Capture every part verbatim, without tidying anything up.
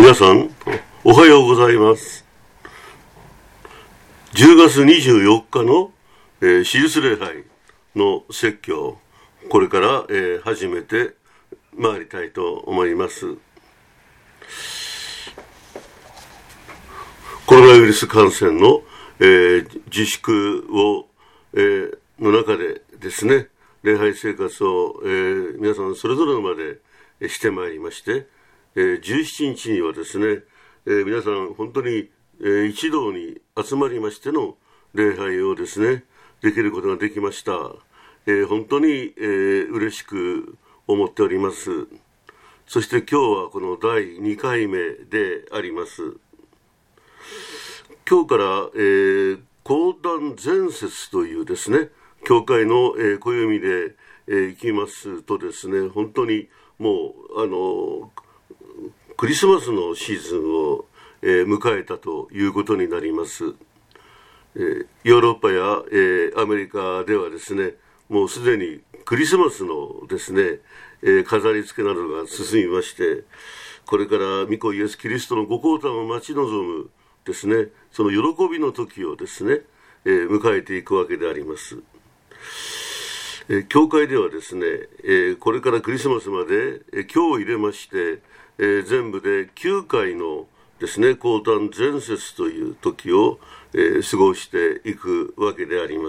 皆さんおはようございます。じゅうがつにじゅうよっかの、えー、手術礼拝の説教、これから、えー、始めてまいりたいと思います。コロナウイルス感染の、えー、自粛を、えー、の中でですね、礼拝生活を、えー、皆さんそれぞれの場で、えー、してまいりまして、えー、じゅうしちにちにはですね、えー、皆さん本当に、えー、一堂に集まりましての礼拝をですね、できることができました。えー、本当に、えー、嬉しく思っております。そして今日はこのだいにかいめであります。今日から、えー、講談前節というですね、教会の、えー、暦で、えー、いきますとですね、本当にもうあのクリスマスのシーズンを、えー、迎えたということになります。えー、ヨーロッパや、えー、アメリカではですね、もうすでにクリスマスのですね、えー、飾り付けなどが進みまして、これから御子イエスキリストのご降誕を待ち望むですね、その喜びの時をですね、えー、迎えていくわけであります。えー、教会ではですね、えー、これからクリスマスまで、えー、今日入れまして、えー、全部できゅうかいのですね、講談前節という時を、えー、過ごしていくわけであります。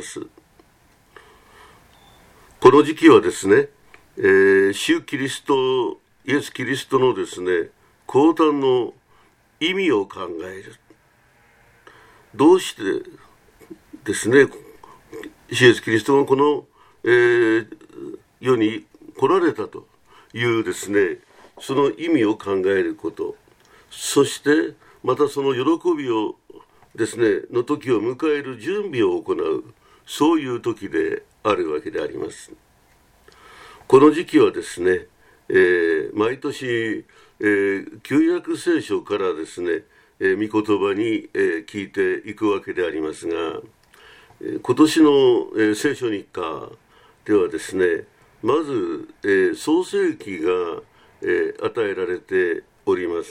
この時期はですね、えー、主キリスト、イエスキリストのですね、講談の意味を考える。どうしてですね、イエスキリストがこの、えー、世に来られたというですね、その意味を考えること、そしてまたその喜びをですねの時を迎える準備を行う、そういう時であるわけであります。この時期はですね、えー、毎年、えー、旧約聖書からですね、えー、御言葉に、えー、聞いていくわけでありますが、えー、今年の、えー、聖書日課ではですね、まず、えー、創世記が、えー、与えられております。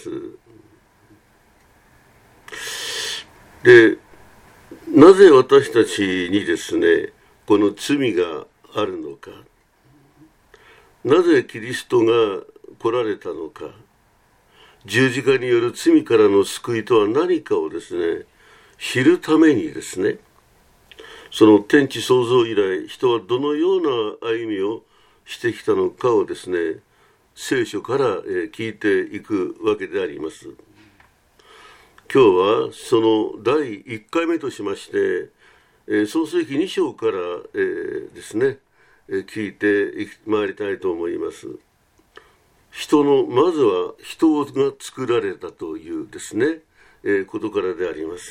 で、なぜ私たちにですね、この罪があるのか、なぜキリストが来られたのか、十字架による罪からの救いとは何かをですね、知るためにですね、その天地創造以来、人はどのような歩みをしてきたのかをですね、聖書から聞いていくわけであります。今日はそのだいいっかいめとしまして、創世記に章から、えー、ですね、聞いてまいりたいと思います。人の、まずは人が作られたというですね、えー、ことからであります。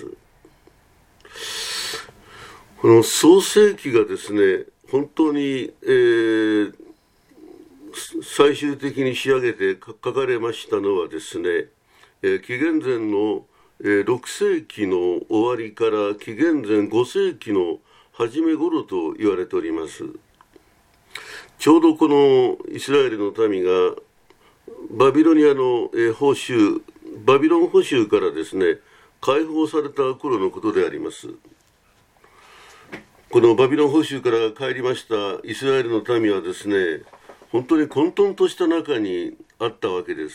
この創世記がですね、本当に、えー、最終的に仕上げて書かれましたのはですね、えー、紀元前の、えー、ろくせいきの終わりから紀元前ごせいきの初め頃と言われております。ちょうどこのイスラエルの民がバビロニアの、えー、報酬、バビロン捕囚からですね、解放された頃のことであります。このバビロン捕囚から帰りましたイスラエルの民はですね、本当に混沌とした中にあったわけです。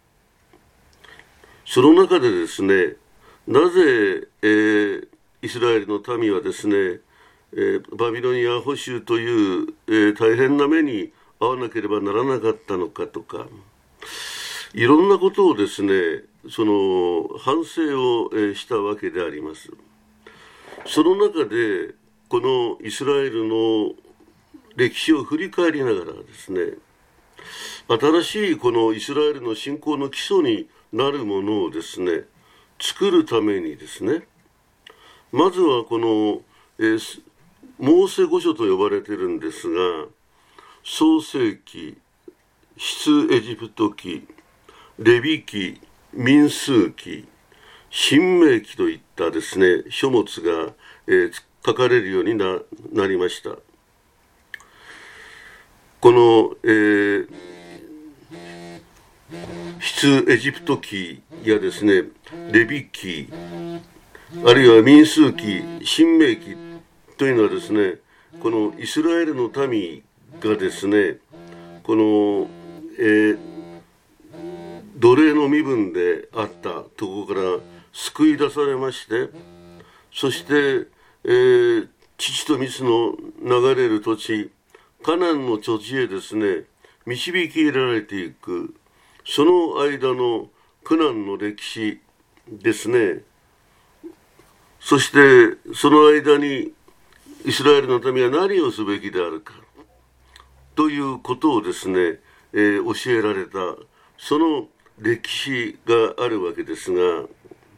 その中でですね、なぜ、えー、イスラエルの民はですね、えー、バビロニア捕囚という、えー、大変な目に遭わなければならなかったのかとか、いろんなことをですね、その反省を、えー、したわけであります。その中でこのイスラエルの歴史を振り返りながらですね、新しいこのイスラエルの信仰の基礎になるものをですね、作るためにですね、まずはこの、えー、モーセ五書と呼ばれているんですが、創世記、出エジプト記、レビ記、民数記、申命記といったですね、書物が、えー、書かれるように な, なりました。この、えー、 出エジプト記やですね、レビ記、あるいは民数記、申命記というのはですね、このイスラエルの民がですね、この、えー、奴隷の身分であったところから救い出されまして、そして、えー、乳と蜜の流れる土地、カナンの土地へですね、導き入れられていく、その間の苦難の歴史ですね。そしてその間にイスラエルの民は何をすべきであるかということをですね、えー、教えられたその歴史があるわけですが、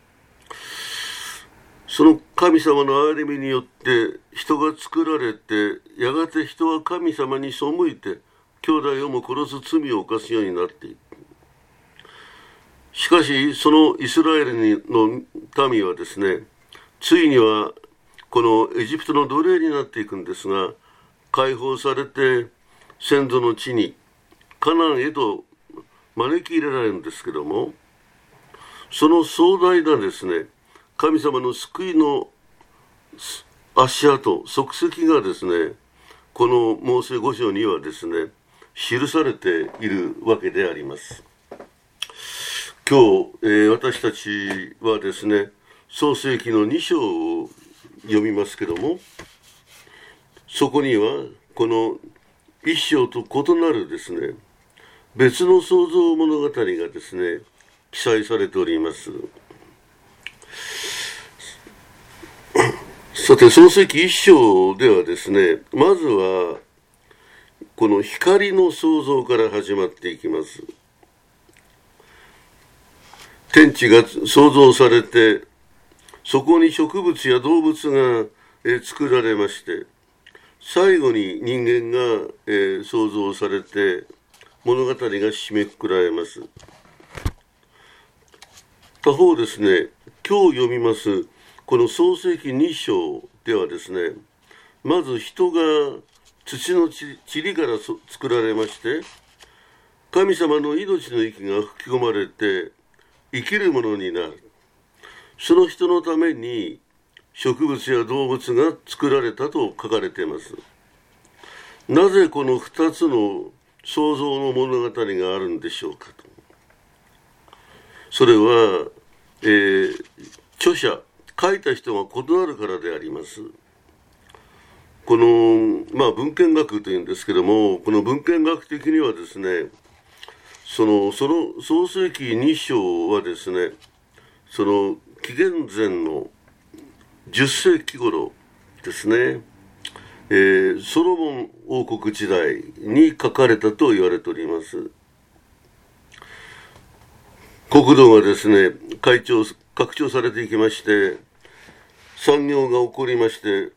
その神様の憐れみによって人が作られて、やがて人は神様に背いて兄弟をも殺す罪を犯すようになっていく。しかしそのイスラエルの民はですね、ついにはこのエジプトの奴隷になっていくんですが、解放されて先祖の地にカナンへと招き入れられるんですけども、その壮大なですね、神様の救いの足跡、足跡がですね、このモーセ五章にはですね、記されているわけであります。今日、えー、私たちはですね、創世記のに章を読みますけども、そこにはこのいち章と異なるですね、別の創造物語がですね、記載されております。さて、創世記いち章ではですね、まずはこの光の創造から始まっていきます。天地が創造されて、そこに植物や動物が、えー、作られまして、最後に人間が、えー、創造されて物語が締めくくられます。他方ですね、今日読みますこの創世記に章ではですね、まず人が土の塵から作られまして、神様の命の息が吹き込まれて生きるものになる。その人のために植物や動物が作られたと書かれています。なぜこのふたつの創造の物語があるんでしょうかと。それは、えー、著者、書いた人が異なるからであります。この、まあ、文献学というんですけども、この文献学的にはですね、その、その創世記に章はですね、その紀元前のじゅっ世紀頃ですね、えー、ソロモン王国時代に書かれたと言われております。国土がですね、拡張、拡張されていきまして、産業が起こりまして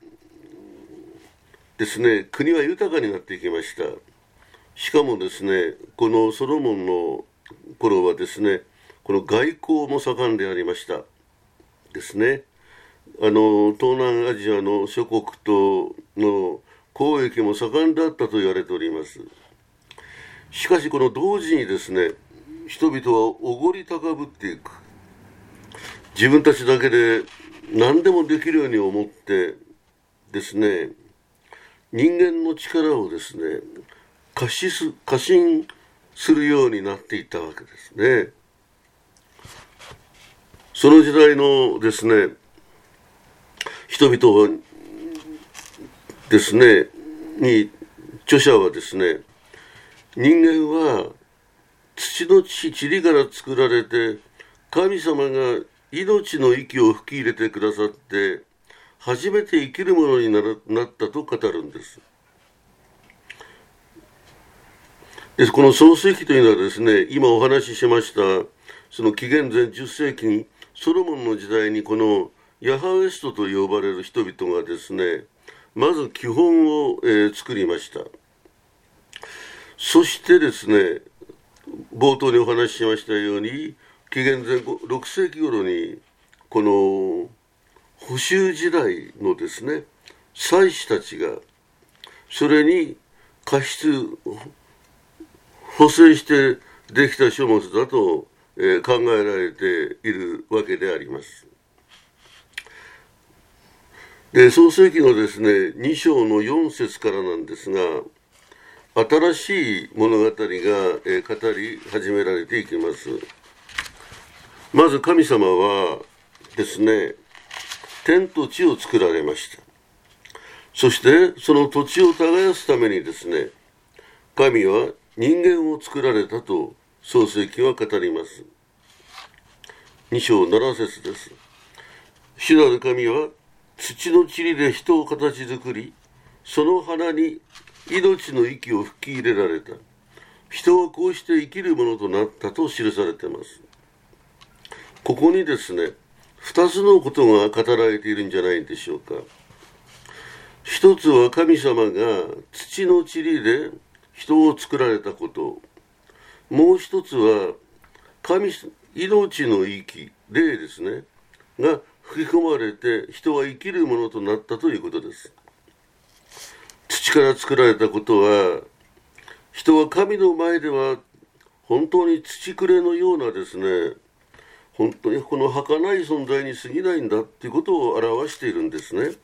ですね、国は豊かになっていきました。しかもですね、このソロモンの頃はですね、この外交も盛んでありましたですね。あの東南アジアの諸国との交易も盛んであったと言われております。しかしこの同時にですね、人々はおごり高ぶっていく。自分たちだけで何でもできるように思ってですね、人間の力をですね、過信す、過信するようになっていったわけですね。その時代のですね、人々はですね、に、著者はですね、人間は土の塵から作られて、神様が命の息を吹き入れてくださって、初めて生きるものになる、なったと語るんです。で、この創世記というのはですね、今お話ししました、その紀元前じゅっ世紀に、ソロモンの時代にこのヤハウエストと呼ばれる人々がですね、まず基本を、えー、作りました。そしてですね、冒頭にお話ししましたように、紀元前ろく世紀頃にこの捕囚時代のですね、祭司たちがそれに過失補正してできた書物だと、えー、考えられているわけであります。で、創世記のですね、に章のよん節からなんですが、新しい物語が、えー、語り始められていきます。まず神様はですね、天と地を作られました。そしてその土地を耕すためにですね、神は人間を作られたと創世記は語ります。に章なな節です。主なる神は土の塵で人を形作り、その花に命の息を吹き入れられた。人はこうして生きるものとなったと記されています。ここにですね、二つのことが語られているんじゃないでしょうか。一つは神様が土の塵で人を作られたこと。もう一つは神命の息、霊ですね、が吹き込まれて人は生きるものとなったということです。土から作られたことは、人は神の前では本当に土くれのようなですね、本当にこの儚い存在に過ぎないんだということを表しているんですね。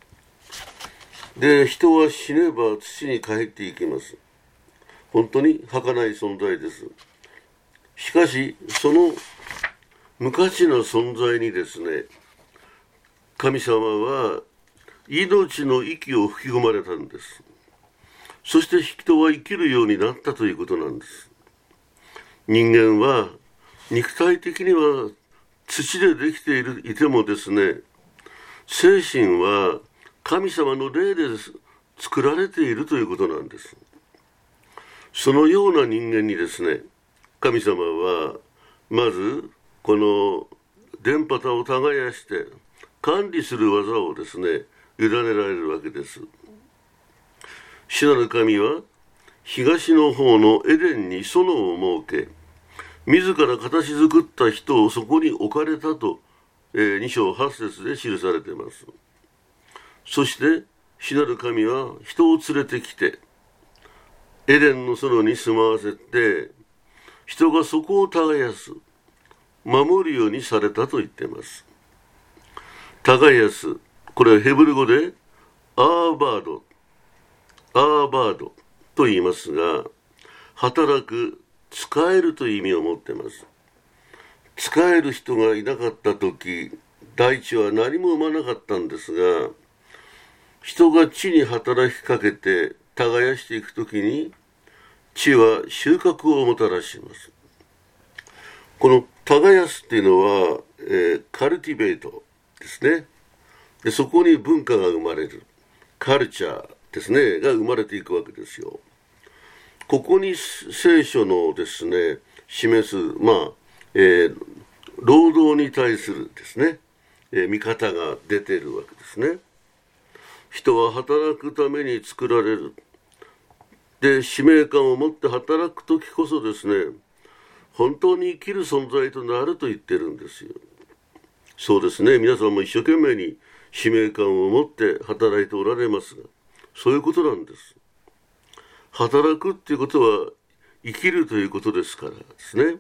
で、人は死ねば土に帰っていきます。本当に儚い存在です。しかしその無価値な存在にですね、神様は命の息を吹き込まれたんです。そして人は生きるようになったということなんです。人間は肉体的には土でできているいてもですね、精神は神様の霊で作られているということなんです。そのような人間にですね、神様はまずこの電波を耕して管理する技をですね、委ねられるわけです。主なる神は東の方のエデンに園を設け、自ら形作った人をそこに置かれたと、えー、に章はち節で記されています。そして主なる神は人を連れてきてエデンの園に住まわせて、人がそこを耕す、守るようにされたと言っています。耕す、これはヘブル語でアーバード、アーバードと言いますが、働く、使えるという意味を持っています。使える人がいなかったとき、大地は何も生まなかったんですが、人が地に働きかけて耕していくときに、地は収穫をもたらします。この耕すっていうのは、えー、カルティベートですね。で、そこに文化が生まれる。カルチャーですね、が生まれていくわけですよ。ここに聖書のですね、示す、まあ、えー、労働に対するですね、えー、見方が出ているわけですね。人は働くために作られる。で、使命感を持って働くときこそですね、本当に生きる存在となると言ってるんですよ。そうですね、皆さんも一生懸命に使命感を持って働いておられますが、そういうことなんです。働くっていうことは生きるということですからですね。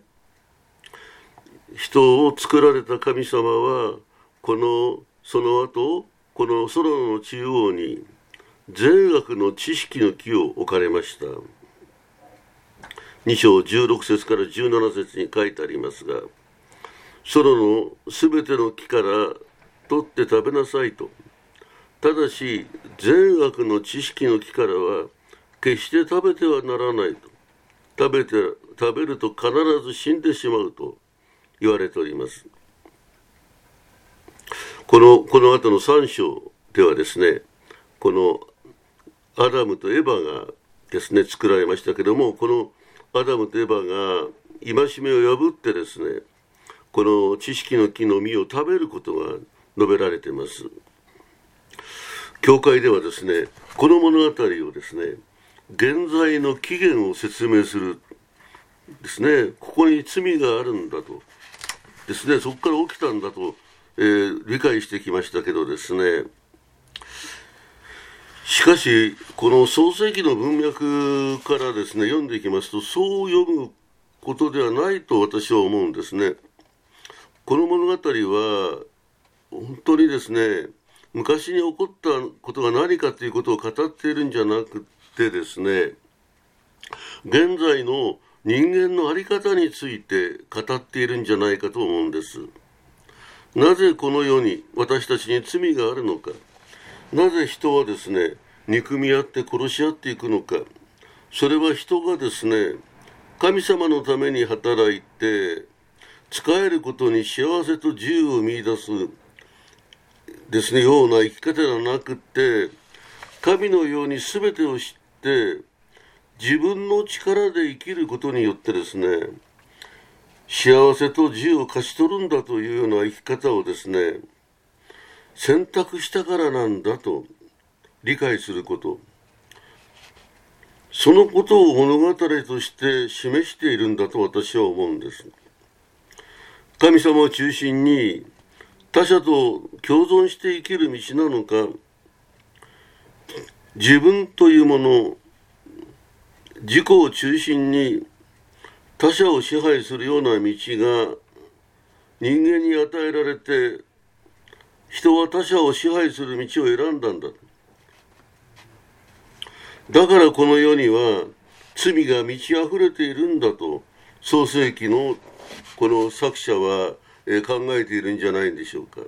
人を作られた神様は、このその後この空の中央に善悪の知識の木を置かれました。に章じゅうろく節からじゅうなな節に書いてありますが、空のすべての木から取って食べなさいと。ただし善悪の知識の木からは決して食べてはならないと。食べて食べると必ず死んでしまうと言われております。このこの後のさん章ではですね、このアダムとエバがですね作られましたけども、このアダムとエバが戒めを破ってですね、この知識の木の実を食べることが述べられています。教会ではですね、この物語をですね、現在の起源を説明するですね、ここに罪があるんだとですね、そこから起きたんだと、えー、理解してきましたけどですね、しかしこの創世記の文脈からですね読んでいきますと、そう読むことではないと私は思うんですね。この物語は本当にですね、昔に起こったことが何かということを語っているんじゃなくてですね、現在の人間の在り方について語っているんじゃないかと思うんです。なぜこの世に私たちに罪があるのか、なぜ人はですね、憎み合って殺し合っていくのか、それは人がですね、神様のために働いて、仕えることに幸せと自由を見出すですね、ような生き方ではなくて、神のように全てを知って、自分の力で生きることによってですね、幸せと自由を勝ち取るんだというような生き方をですね、選択したからなんだと理解すること。そのことを物語として示しているんだと私は思うんです。神様を中心に他者と共存して生きる道なのか、自分というもの、自己を中心に他者を支配するような道が人間に与えられて、人は他者を支配する道を選んだんだ。だからこの世には罪が満ち溢れているんだと創世記のこの作者は考えているんじゃないんでしょうか。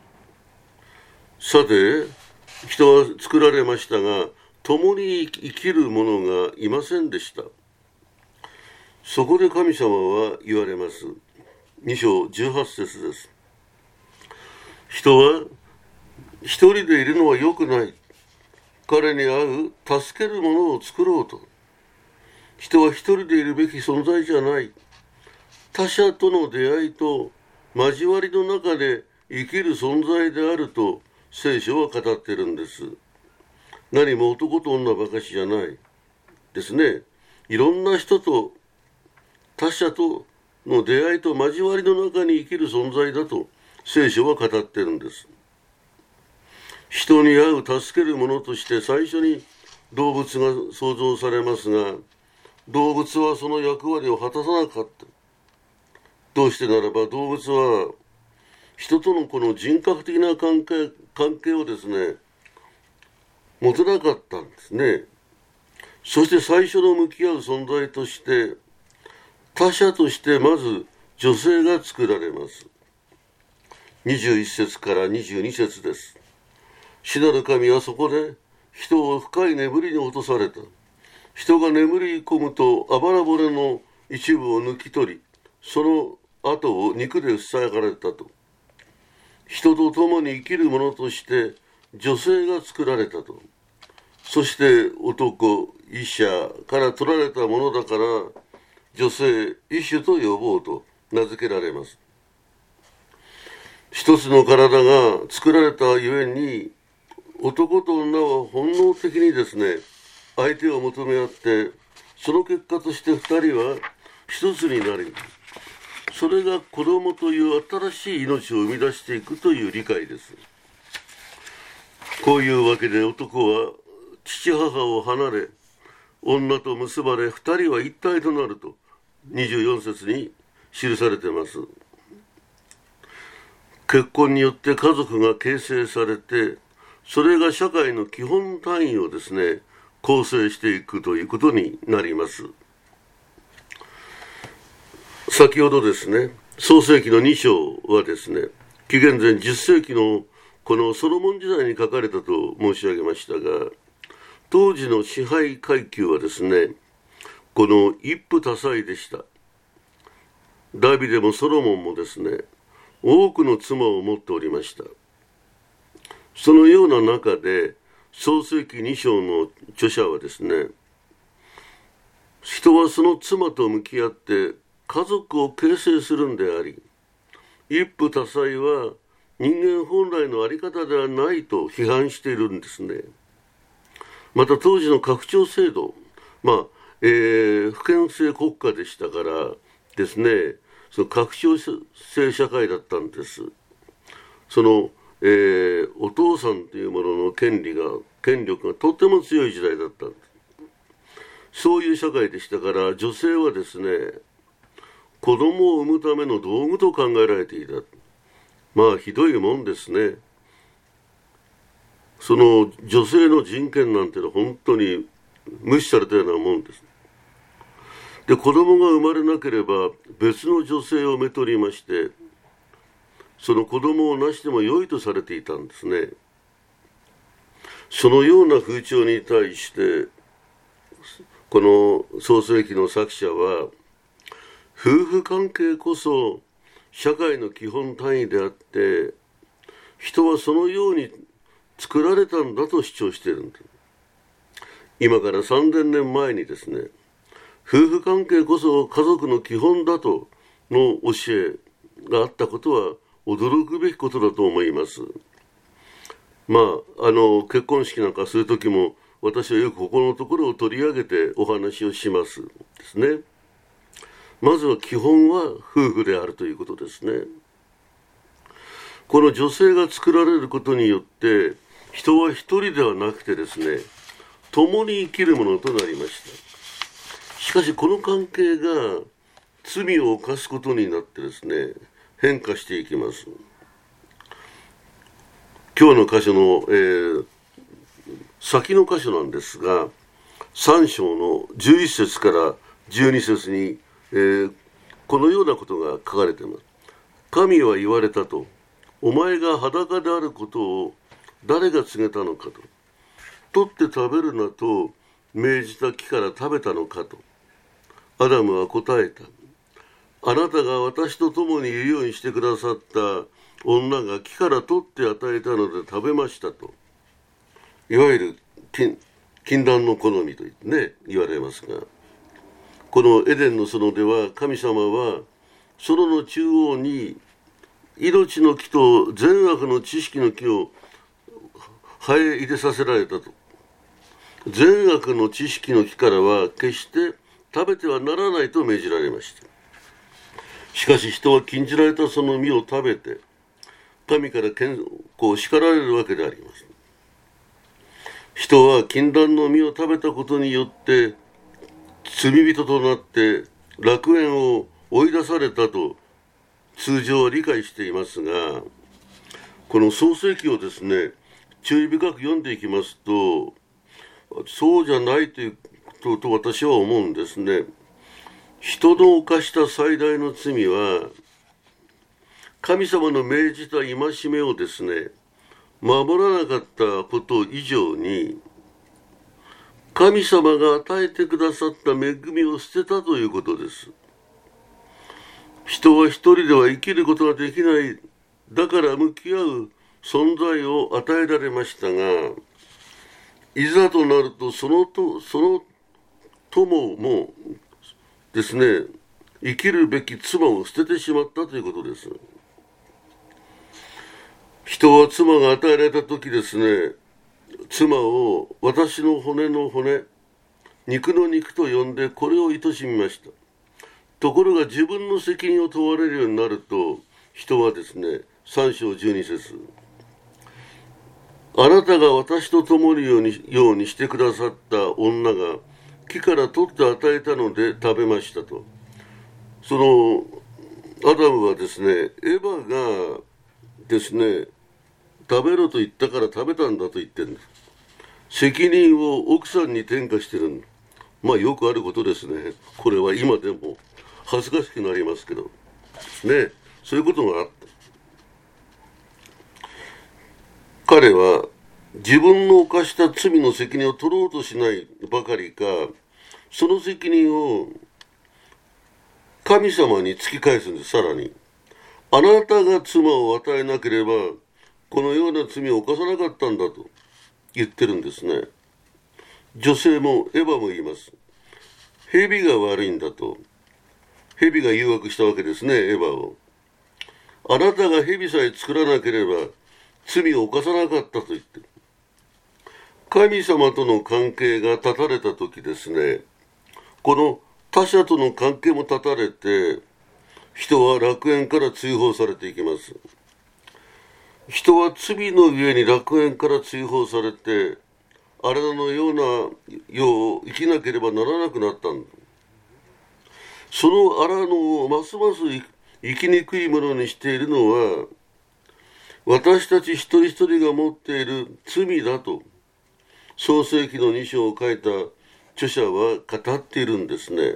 さて、人は作られましたが、共に生きる者がいませんでした。そこで神様は言われます。に章じゅうはち節です。人は一人でいるのは良くない。彼に会う助ける者を作ろうと。人は一人でいるべき存在じゃない。他者との出会いと交わりの中で生きる存在であると聖書は語っているんです。何も男と女ばかしじゃないですね。いろんな人と他者との出会いと交わりの中に生きる存在だと聖書は語っているんです。人に会う助ける者として最初に動物が創造されますが、動物はその役割を果たさなかった。どうしてならば動物は人とのこの人格的な関係、関係をですね、持てなかったんですね。そして最初の向き合う存在として、他者としてまず女性が作られます。にじゅういち節からにじゅうに節です。主なる神はそこで人を深い眠りに落とされた。人が眠り込むとあばら骨の一部を抜き取り、その後を肉で塞がれたと。人と共に生きる者として女性が作られたと。そして男、医者から取られたものだから、女性、医種と呼ぼうと名付けられます。一つの体が作られたゆえに、男と女は本能的にですね、相手を求め合って、その結果として二人は一つになり、それが子供という新しい命を生み出していくという理解です。こういうわけで男は父母を離れ、女と結ばれ、二人は一体となるとにじゅうよん節に記されています。結婚によって家族が形成されて、それが社会の基本単位をですね、構成していくということになります。先ほどですね、創世記のに章はですね、紀元前じゅっ世紀のこのソロモン時代に書かれたと申し上げましたが、当時の支配階級はですね、この一夫多妻でした。ダビデもソロモンもですね、多くの妻を持っておりました。そのような中で、創世記に章の著者はですね、人はその妻と向き合って家族を形成するんであり、一夫多妻は人間本来の在り方ではないと批判しているんですね。また当時の拡張制度、まあ、えー、封建制国家でしたからですね、その拡張制社会だったんです。その、えー、お父さんというものの権利が、権力がとっても強い時代だったんです。そういう社会でしたから、女性はですね、 子供を産むための道具と考えられていた。まあひどいもんですね。その女性の人権なんてのは本当に無視されたようなもんです。で、子供が生まれなければ別の女性をめとりまして、その子供をなしても良いとされていたんですね。そのような風潮に対してこの創世記の作者は、夫婦関係こそ社会の基本単位であって、人はそのように作られたんだと主張しているんです。今からさんぜんねんまえにですね、夫婦関係こそ家族の基本だとの教えがあったことは驚くべきことだと思います。まあ、あの結婚式なんかするときも私はよくここのところを取り上げてお話をしますですね。まずは基本は夫婦であるということですね。この女性が作られることによって人は一人ではなくてですね、共に生きるものとなりました。しかしこの関係が罪を犯すことになってですね、変化していきます。今日の箇所の、えー、先の箇所なんですが、さん章のじゅういっ節からじゅうに節に、えー、このようなことが書かれています。神は言われたと、お前が裸であることを誰が告げたのかと、取って食べるなと命じた木から食べたのかと。アダムは答えた。あなたが私と共にいるようにしてくださった女が木から取って与えたので食べましたと。いわゆる禁禁断の好みと言ってね、言われますが、このエデンの園では神様は園の中央に命の木と善悪の知識の木を生え入れさせられたと。善悪の知識の木からは決して食べてはならないと命じられました。しかし人は禁じられたその実を食べて神からこう叱られるわけであります。人は禁断の実を食べたことによって罪人となって楽園を追い出されたと通常は理解していますが、この創世記をですね、注意深く読んでいきますと、そうじゃないというと、と私は思うんですね。人の犯した最大の罪は、神様の命じた戒めをですね、守らなかったこと以上に、神様が与えてくださった恵みを捨てたということです。人は一人では生きることができない、だから向き合う存在を与えられましたが、いざとなるとそのとその友もですね、生きるべき妻を捨ててしまったということです。人は妻が与えられた時ですね、妻を私の骨の骨、肉の肉と呼んでこれを愛しみました。ところが自分の責任を問われるようになると、人はですね、さん章じゅうに節、あなたが私と共にように、ようにしてくださった女が木から取って与えたので食べましたと。そのアダムはですね、エヴァがですね、食べろと言ったから食べたんだと言ってるんです。責任を奥さんに転嫁してるんです。まあよくあることですね。これは今でも恥ずかしくなりますけどね、そういうことがあった。彼は自分の犯した罪の責任を取ろうとしないばかりか、その責任を神様に突き返すんです。さらに、あなたが妻を与えなければこのような罪を犯さなかったんだと言ってるんですね。女性もエヴァも言います。蛇が悪いんだと。蛇が誘惑したわけですね、エヴァを。あなたが蛇さえ作らなければ罪を犯さなかったと言ってる。神様との関係が断たれた時ですね、この他者との関係も断たれて、人は楽園から追放されていきます。人は罪の上に楽園から追放されて、あれのような世を生きなければならなくなったんだ。 その荒野をますます生きにくいものにしているのは、私たち一人一人が持っている罪だと、創世記のに章を書いた著者は語っているんですね。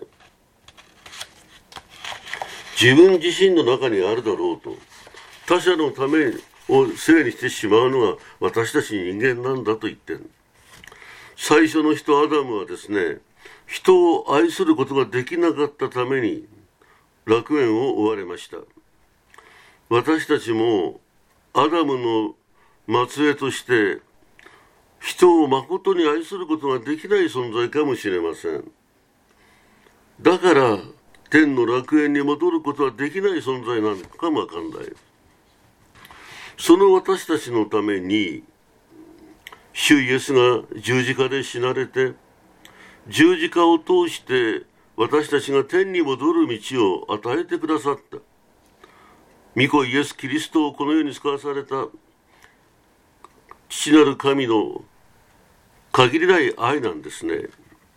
自分自身の中にあるだろうと、他者のためをせいにしてしまうのが私たち人間なんだと言ってる。最初の人アダムはですね、人を愛することができなかったために楽園を追われました。私たちもアダムの末裔として人を誠に愛することができない存在かもしれません。だから天の楽園に戻ることはできない存在なのかもわかんない。その私たちのために主イエスが十字架で死なれて、十字架を通して私たちが天に戻る道を与えてくださった。御子イエス・キリストをこの世に使わされた父なる神の限りない愛なんですね。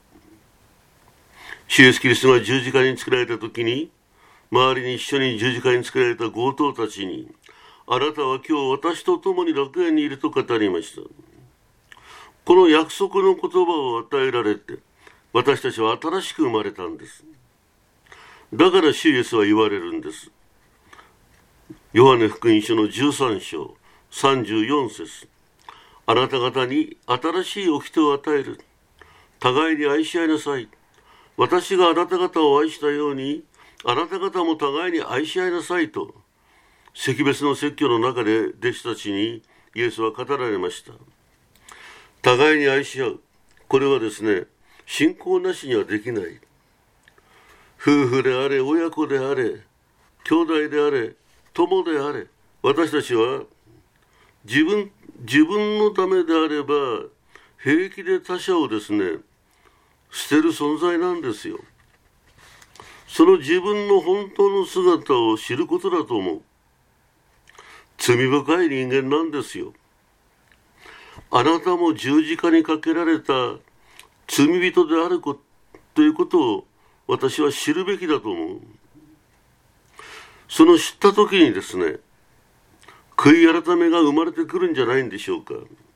主イエス・キリストが十字架につけられた時に、周りに一緒に十字架につけられた強盗たちに、あなたは今日私と共に楽園にいると語りました。この約束の言葉を与えられて、私たちは新しく生まれたんです。だから主イエスは言われるんです。ヨハネ福音書のじゅうさん章さんじゅうよん節、あなた方に新しい掟を与える。互いに愛し合いなさい。私があなた方を愛したように、あなた方も互いに愛し合いなさいと、惜別の説教の中で弟子たちにイエスは語られました。互いに愛し合う。これはですね、信仰なしにはできない。夫婦であれ、親子であれ、兄弟であれ、友であれ、私たちは自分、自分のためであれば平気で他者をですね、捨てる存在なんですよ。その自分の本当の姿を知ることだと思う。罪深い人間なんですよ。あなたも十字架にかけられた罪人であるということを私は知るべきだと思う。その知った時にですね、悔い改めが生まれてくるんじゃないんでしょうか。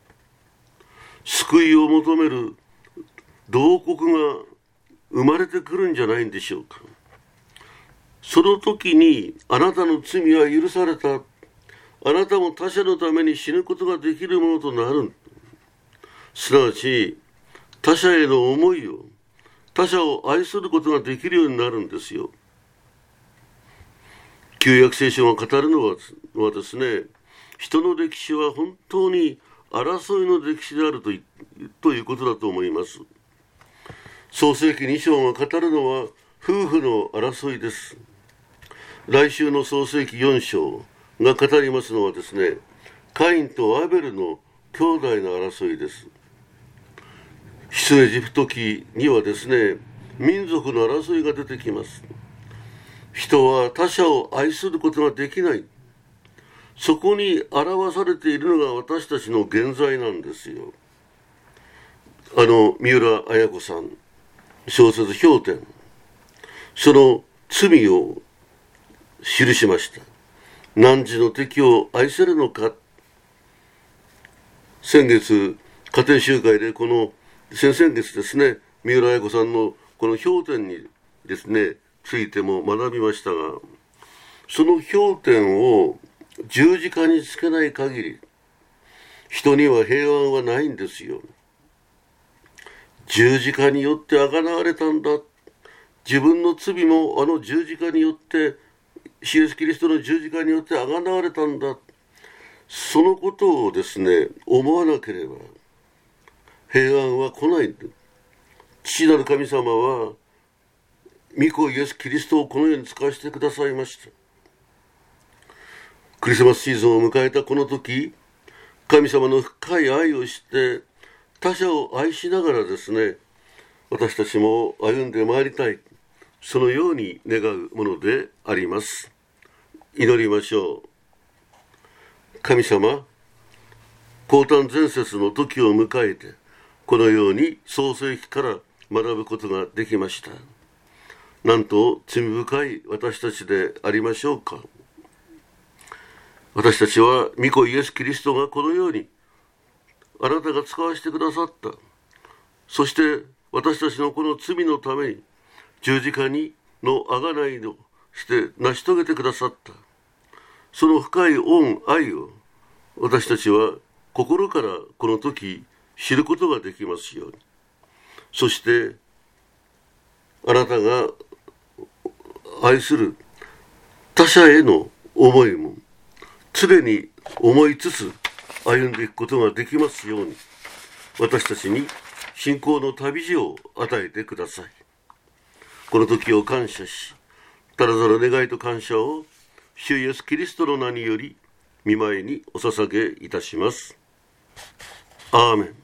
救いを求める慟哭が生まれてくるんじゃないんでしょうか。その時にあなたの罪は許された。あなたも他者のために死ぬことができるものとなる。すなわち他者への思いを、他者を愛することができるようになるんですよ。旧約聖書が語るの は, はですね、人の歴史は本当に争いの歴史であると い, ということだと思います。創世記に章が語るのは夫婦の争いです。来週の創世記よん章が語りますのはですね、カインとアベルの兄弟の争いです。出エジプト記にはですね、民族の争いが出てきます。人は他者を愛することができない。そこに表されているのが私たちの現在なんですよ。あの三浦綾子さん、小説氷点、その罪を記しました。汝の敵を愛せるのか。先月家庭集会でこの先々月ですね、三浦綾子さんのこの氷点にですねついても学びましたが、その氷点を十字架につけない限り人には平安はないんですよ。十字架によって贖われたんだ。自分の罪もあの十字架によって、イエスキリストの十字架によって贖われたんだ。そのことをですね思わなければ平安は来ないんだ。父なる神様は御子イエスキリストをこの世に使わせてくださいました。クリスマスシーズンを迎えたこの時、神様の深い愛を知って他者を愛しながらですね、私たちも歩んでまいりたい、そのように願うものであります。祈りましょう。神様、降誕前節の時を迎えてこのように創世記から学ぶことができました。 なんと罪深い私たちでありましょうか。私たちは御子イエス・キリストがこのようにあなたが使わせてくださった、そして私たちのこの罪のために十字架にの贖いをして成し遂げてくださった、その深い恩愛を私たちは心からこの時知ることができますように。そしてあなたが愛する他者への思いも常に思いつつ歩んでいくことができますように、私たちに信仰の旅路を与えてください。この時を感謝し、ただざる願いと感謝を主イエスキリストの名により御前にお捧げいたします。アーメン。